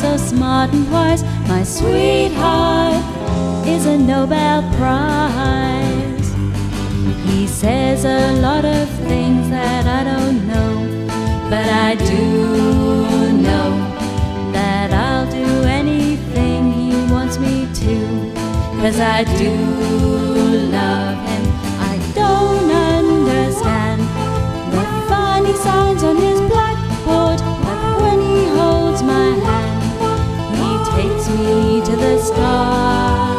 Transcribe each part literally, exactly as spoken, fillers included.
so smart and wise. My sweetheart is a Nobel Prize. He says a lot of things that I don't know, but I do know that I'll do anything he wants me to, 'cause I do love him. I don't understand the funny signs on his blackboard, but when he holds my hand, he takes me to the stars.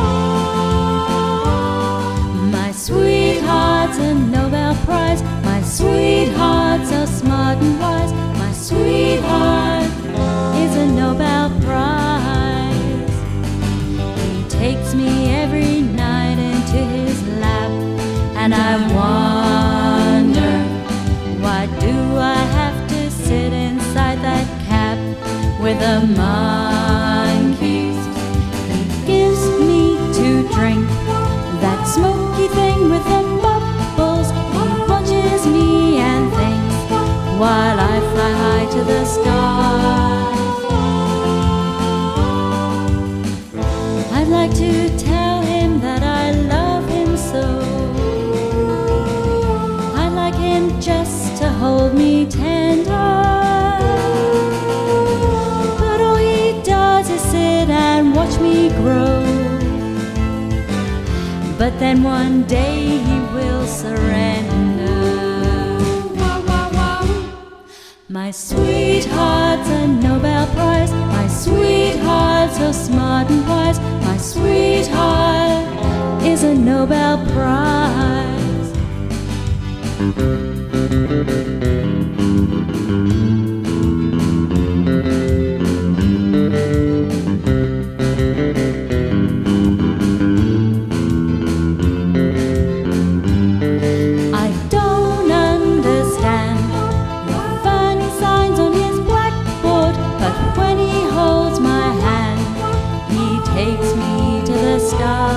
My sweetheart's a Nobel Prize. My sweeheart's so smart and wise. My sweetheart is a Nobel Prize. He takes me every night into his lap, and I wonder, why do I have to sit inside that cab with the monkeys? He gives me to drink that smoky thing with the bubbles. He watches me and thinks while I fly high to the stars. I'd like to tell him that I love him so. I'd like him just to hold me tender, but all he does is sit and watch me grow. But then one day he will surrender. My sweetheart's a Nobel Prize. My sweeheart's so smart and wise. My sweetheart is a Nobel Prize. I don't understand the funny signs on his blackboard, but when he holds my hand, he takes me to the stars.